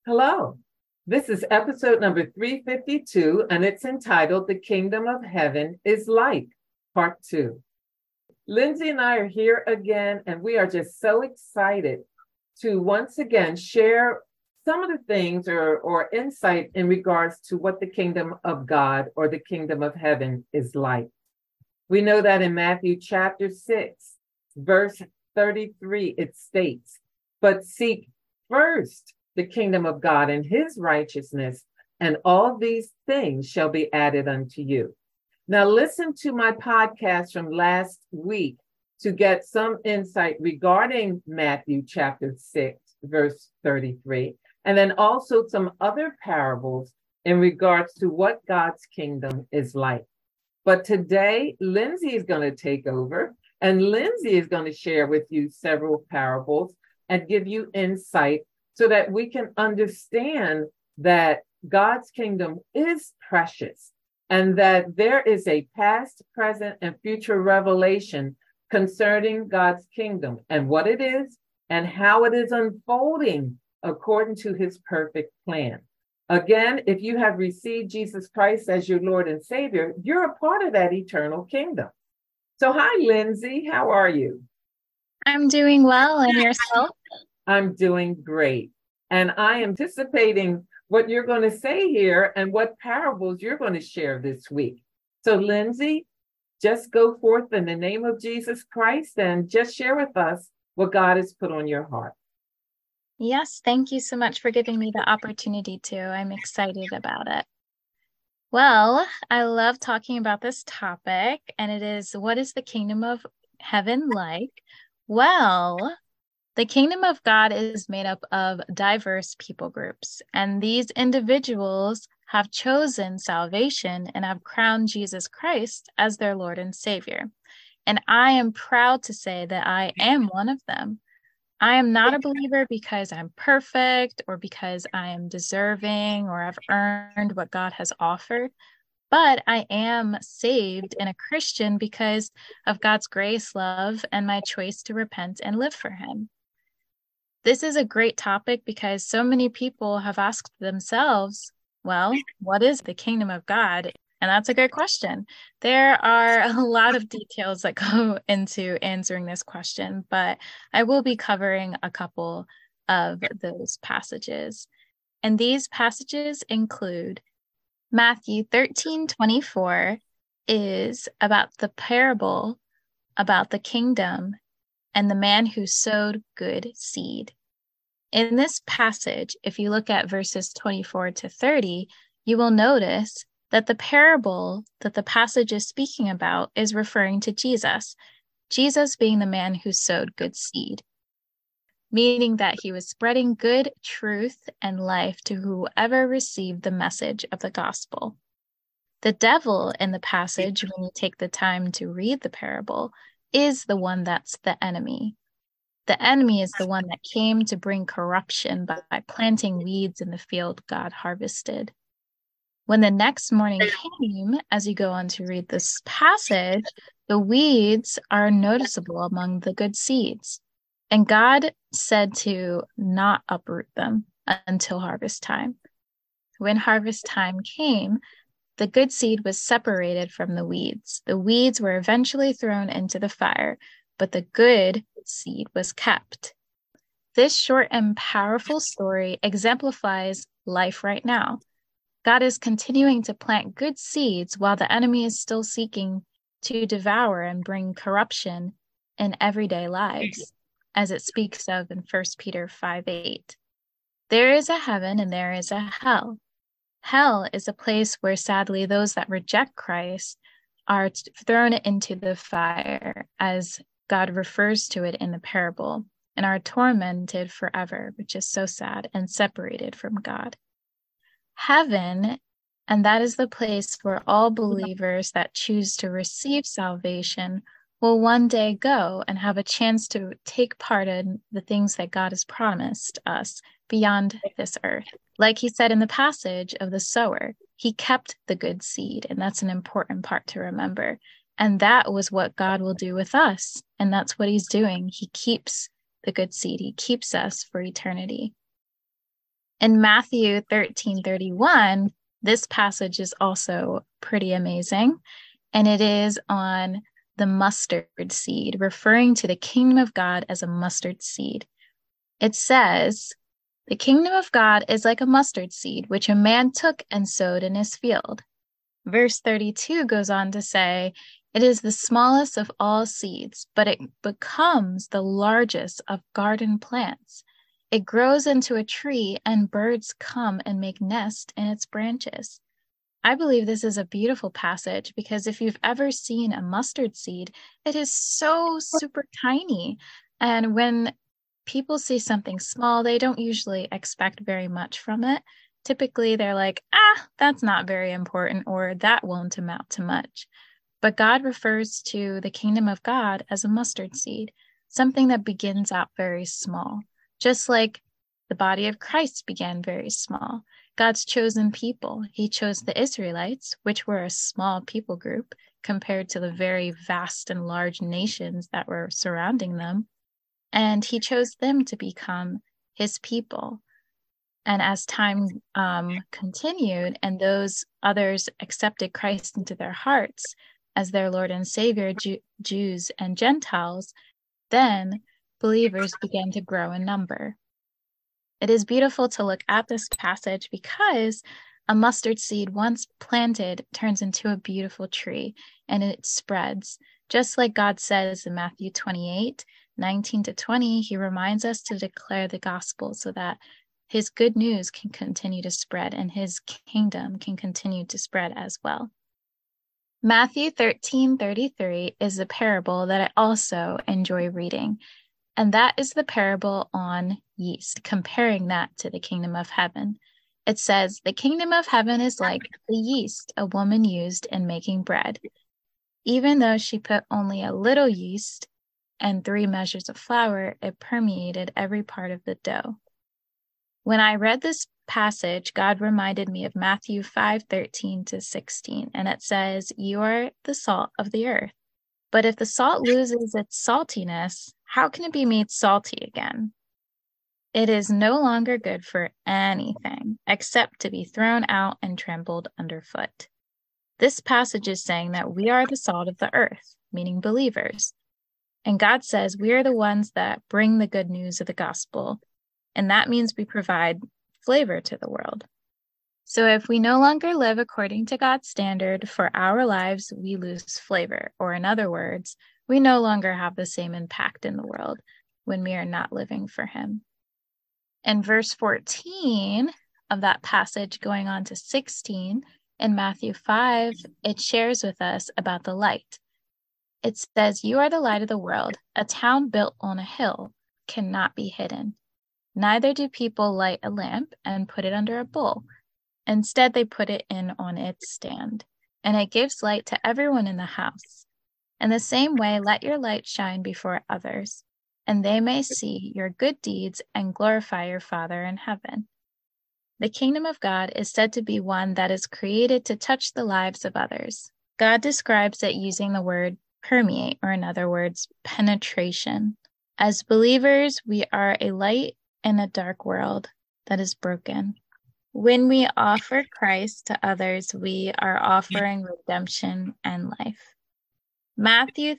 Hello. This is episode number 352, and it's entitled The Kingdom of Heaven is Like, Part 2. Lindsay and I are here again, and we are just so excited to once again share some of the things or insight in regards to what the kingdom of God or the kingdom of heaven is like. We know that in Matthew chapter 6, verse 33, it states, "But seek first the kingdom of God and his righteousness, and all these things shall be added unto you." Now, listen to my podcast from last week to get some insight regarding Matthew chapter 6, verse 33, and then also some other parables in regards to what God's kingdom is like. But today, Lindsay is going to take over, and Lindsay is going to share with you several parables and give you insight so that we can understand that God's kingdom is precious and that there is a past, present, and future revelation concerning God's kingdom and what it is and how it is unfolding according to his perfect plan. Again, if you have received Jesus Christ as your Lord and Savior, you're a part of that eternal kingdom. So, hi, Lindsay. How are you? I'm doing well, and yourself? I'm doing great. And I am anticipating what you're going to say here and what parables you're going to share this week. So, Lindsay, just go forth in the name of Jesus Christ and just share with us what God has put on your heart. Yes, thank you so much for giving me the opportunity to. I'm excited about it. Well, I love talking about this topic, and it is, what is the kingdom of heaven like? Well, the kingdom of God is made up of diverse people groups, and these individuals have chosen salvation and have crowned Jesus Christ as their Lord and Savior. And I am proud to say that I am one of them. I am not a believer because I'm perfect or because I am deserving or I've earned what God has offered, but I am saved and a Christian because of God's grace, love, and my choice to repent and live for Him. This is a great topic because so many people have asked themselves, well, what is the kingdom of God? And that's a good question. There are a lot of details that go into answering this question, but I will be covering a couple of those passages. And these passages include Matthew 13:24 is about the parable about the kingdom and the man who sowed good seed. In this passage, if you look at verses 24 to 30, you will notice that the parable that the passage is speaking about is referring to Jesus, Jesus being the man who sowed good seed, meaning that he was spreading good truth and life to whoever received the message of the gospel. The devil in the passage, when you take the time to read the parable, is the one that's the enemy. The enemy is the one that came to bring corruption by planting weeds in the field God harvested. When the next morning came, as you go on to read this passage, the weeds are noticeable among the good seeds. And God said to not uproot them until harvest time. When harvest time came, the good seed was separated from the weeds. The weeds were eventually thrown into the fire, but the good seed was kept. This short and powerful story exemplifies life right now. God is continuing to plant good seeds while the enemy is still seeking to devour and bring corruption in everyday lives, as it speaks of in 1 Peter 5:8. There is a heaven and there is a hell. Hell is a place where sadly those that reject Christ are thrown into the fire, as God refers to it in the parable, and are tormented forever, which is so sad, and separated from God. Heaven, and that is the place where all believers that choose to receive salvation will one day go and have a chance to take part in the things that God has promised us beyond this earth. Like he said in the passage of the sower, he kept the good seed, and that's an important part to remember. And that was what God will do with us, and that's what he's doing. He keeps the good seed. He keeps us for eternity. In Matthew 13:31, this passage is also pretty amazing, and it is on the mustard seed, referring to the kingdom of God as a mustard seed. It says, "The kingdom of God is like a mustard seed, which a man took and sowed in his field." Verse 32 goes on to say, "It is the smallest of all seeds, but it becomes the largest of garden plants. It grows into a tree, and birds come and make nest in its branches." I believe this is a beautiful passage because if you've ever seen a mustard seed, it is so super tiny. And when people see something small, they don't usually expect very much from it. Typically, they're like, that's not very important, or that won't amount to much. But God refers to the kingdom of God as a mustard seed, something that begins out very small, just like the body of Christ began very small. God's chosen people, he chose the Israelites, which were a small people group compared to the very vast and large nations that were surrounding them. And he chose them to become his people. And as time continued and those others accepted Christ into their hearts as their Lord and Savior, Jews and Gentiles, then believers began to grow in number. It is beautiful to look at this passage because a mustard seed once planted turns into a beautiful tree and it spreads. Just like God says in Matthew 28:19-20, he reminds us to declare the gospel so that his good news can continue to spread and his kingdom can continue to spread as well. Matthew 13:33 is a parable that I also enjoy reading. And that is the parable on yeast, comparing that to the kingdom of heaven. It says, "The kingdom of heaven is like the yeast a woman used in making bread. Even though she put only a little yeast and 3 measures of flour, it permeated every part of the dough." When I read this passage, God reminded me of Matthew 5:13-16, and it says, "You are the salt of the earth. But if the salt loses its saltiness, how can it be made salty again? It is no longer good for anything except to be thrown out and trampled underfoot." This passage is saying that we are the salt of the earth, meaning believers. And God says we are the ones that bring the good news of the gospel. And that means we provide flavor to the world. So if we no longer live according to God's standard for our lives, we lose flavor. Or in other words, we no longer have the same impact in the world when we are not living for him. In verse 14 of that passage, going on to 16, in Matthew 5, it shares with us about the light. It says, "You are the light of the world. A town built on a hill cannot be hidden. Neither do people light a lamp and put it under a bowl. Instead, they put it in on its stand, and it gives light to everyone in the house. In the same way, let your light shine before others, and they may see your good deeds and glorify your Father in heaven." The kingdom of God is said to be one that is created to touch the lives of others. God describes it using the word permeate, or in other words, penetration. As believers, we are a light in a dark world that is broken. When we offer Christ to others, we are offering redemption and life. Matthew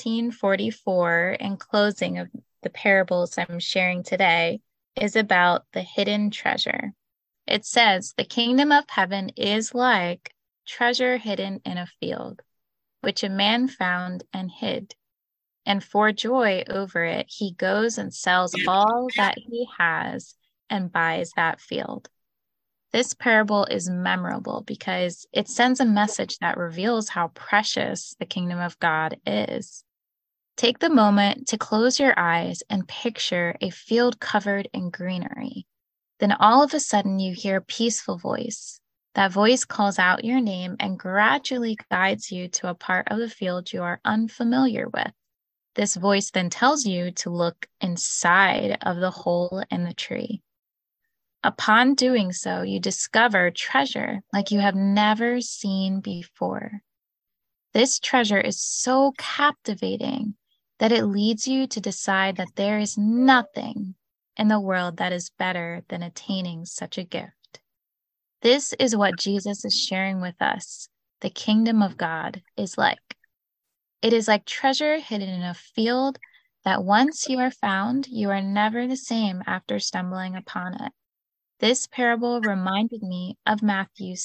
13:44, in closing of the parables I'm sharing today, is about the hidden treasure. It says, "The kingdom of heaven is like treasure hidden in a field, which a man found and hid. And for joy over it, he goes and sells all that he has and buys that field." This parable is memorable because it sends a message that reveals how precious the kingdom of God is. Take the moment to close your eyes and picture a field covered in greenery. Then all of a sudden you hear a peaceful voice. That voice calls out your name and gradually guides you to a part of the field you are unfamiliar with. This voice then tells you to look inside of the hole in the tree. Upon doing so, you discover treasure like you have never seen before. This treasure is so captivating that it leads you to decide that there is nothing in the world that is better than attaining such a gift. This is what Jesus is sharing with us. The kingdom of God is like. It is like treasure hidden in a field that once you are found, you are never the same after stumbling upon it. This parable reminded me of Matthew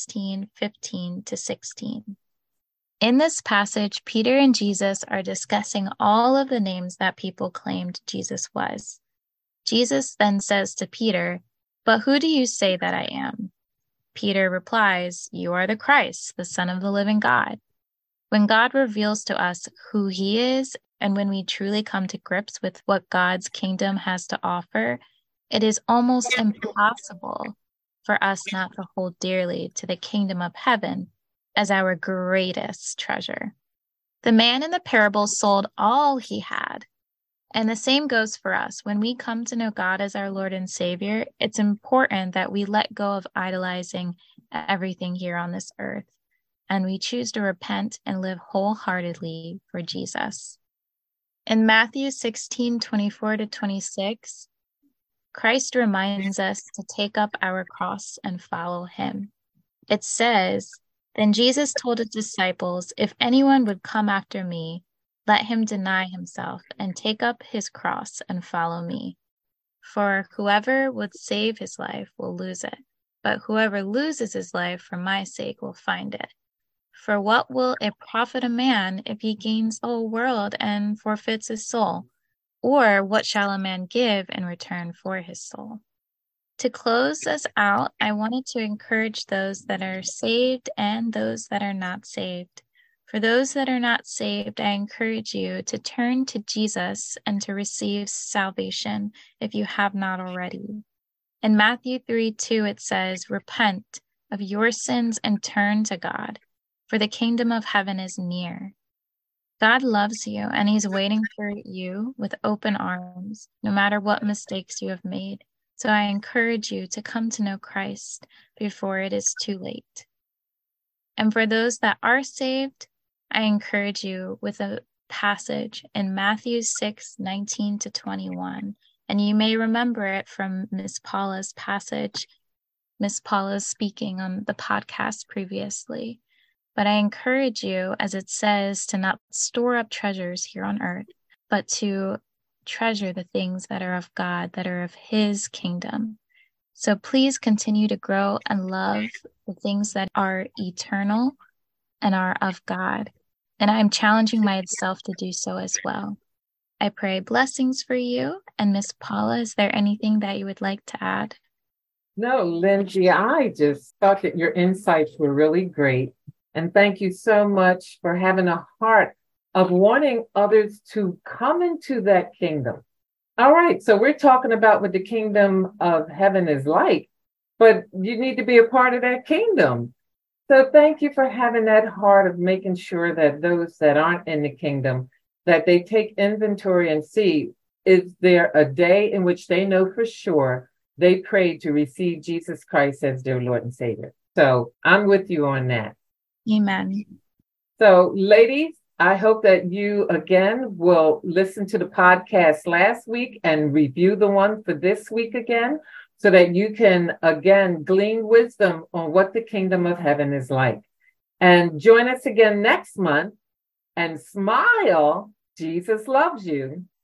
16:15-16. In this passage, Peter and Jesus are discussing all of the names that people claimed Jesus was. Jesus then says to Peter, "But who do you say that I am?" Peter replies, "You are the Christ, the Son of the living God." When God reveals to us who he is, and when we truly come to grips with what God's kingdom has to offer, it is almost impossible for us not to hold dearly to the kingdom of heaven as our greatest treasure. The man in the parable sold all he had. And the same goes for us. When we come to know God as our Lord and Savior, it's important that we let go of idolizing everything here on this earth, and we choose to repent and live wholeheartedly for Jesus. In Matthew 16:24-26, Christ reminds us to take up our cross and follow him. It says, "Then Jesus told his disciples, 'If anyone would come after me, let him deny himself and take up his cross and follow me. For whoever would save his life will lose it, but whoever loses his life for my sake will find it. For what will it profit a man if he gains the whole world and forfeits his soul? Or what shall a man give in return for his soul?'" To close us out, I wanted to encourage those that are saved and those that are not saved. For those that are not saved, I encourage you to turn to Jesus and to receive salvation if you have not already. In Matthew 3:2, it says, "Repent of your sins and turn to God, for the kingdom of heaven is near." God loves you, and he's waiting for you with open arms, no matter what mistakes you have made. So I encourage you to come to know Christ before it is too late. And for those that are saved, I encourage you with a passage in Matthew 6:19-21. And you may remember it from Miss Paula's passage. Miss Paula's speaking on the podcast previously. But I encourage you, as it says, to not store up treasures here on earth, but to treasure the things that are of God, that are of his kingdom. So please continue to grow and love the things that are eternal and are of God. And I'm challenging myself to do so as well. I pray blessings for you. And Miss Paula, is there anything that you would like to add? No, Lindsay, I just thought that your insights were really great. And thank you so much for having a heart of wanting others to come into that kingdom. All right, so we're talking about what the kingdom of heaven is like, but you need to be a part of that kingdom. So thank you for having that heart of making sure that those that aren't in the kingdom, that they take inventory and see, is there a day in which they know for sure they prayed to receive Jesus Christ as their Lord and Savior? So I'm with you on that. Amen. So ladies, I hope that you again will listen to the podcast last week and review the one for this week again, so that you can again glean wisdom on what the kingdom of heaven is like. And join us again next month and smile. Jesus loves you.